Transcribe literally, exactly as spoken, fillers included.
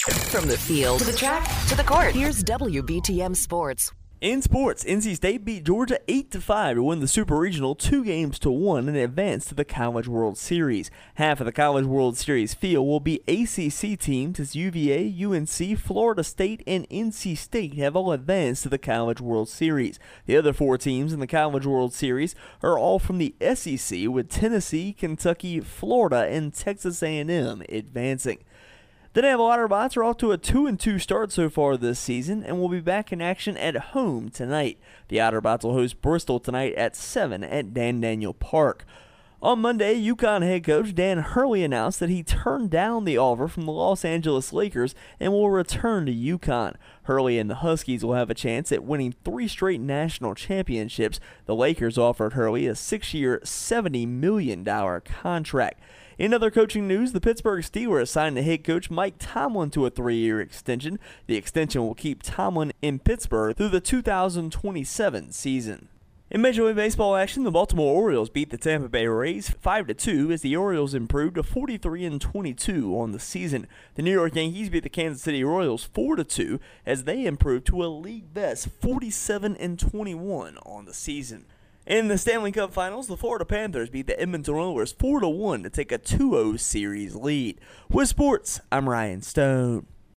From the field to the track to the court, here's W B T M Sports. In sports, N C State beat Georgia eight to five to win the Super Regional two games to one and advance to the College World Series. Half of the College World Series field will be A C C teams as U V A, U N C, Florida State, and N C State have all advanced to the College World Series. The other four teams in the College World Series are all from the S E C, with Tennessee, Kentucky, Florida, and Texas A and M advancing. The Naval Otterbots are off to a two and two start so far this season and will be back in action at home tonight. The Otterbots will host Bristol tonight at seven at Dan Daniel Park. On Monday, UConn head coach Dan Hurley announced that he turned down the offer from the Los Angeles Lakers and will return to UConn. Hurley and the Huskies will have a chance at winning three straight national championships. The Lakers offered Hurley a six-year, seventy million dollars contract. In other coaching news, the Pittsburgh Steelers signed the head coach Mike Tomlin to a three-year extension. The extension will keep Tomlin in Pittsburgh through the two thousand twenty-seven season. In Major League Baseball action, the Baltimore Orioles beat the Tampa Bay Rays five to two as the Orioles improved to forty-three and twenty-two on the season. The New York Yankees beat the Kansas City Royals four to two as they improved to a league best forty-seven and twenty-one on the season. In the Stanley Cup Finals, the Florida Panthers beat the Edmonton Oilers four to one to take a two oh series lead. With sports, I'm Ryan Stone.